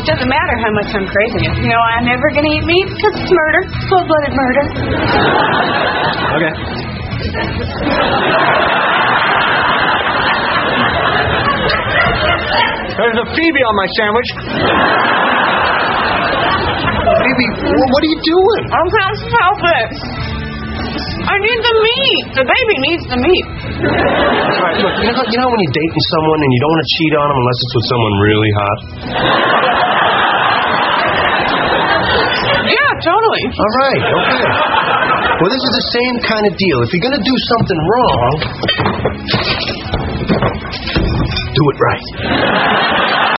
it doesn't matter how much I'm crazy. You know, I'm never going to eat meat because it's murder. Cold-blooded murder. Okay. There's a Phoebe on my sandwich. Phoebe, what are you doing? I can't help it. I need the meat. The baby needs the meat. All right, look, you know when you're dating someone and you don't want to cheat on them unless it's with someone really hot? Yeah, totally. All right, okay. Well, this is the same kind of deal. If you're going to do something wrong, do it right.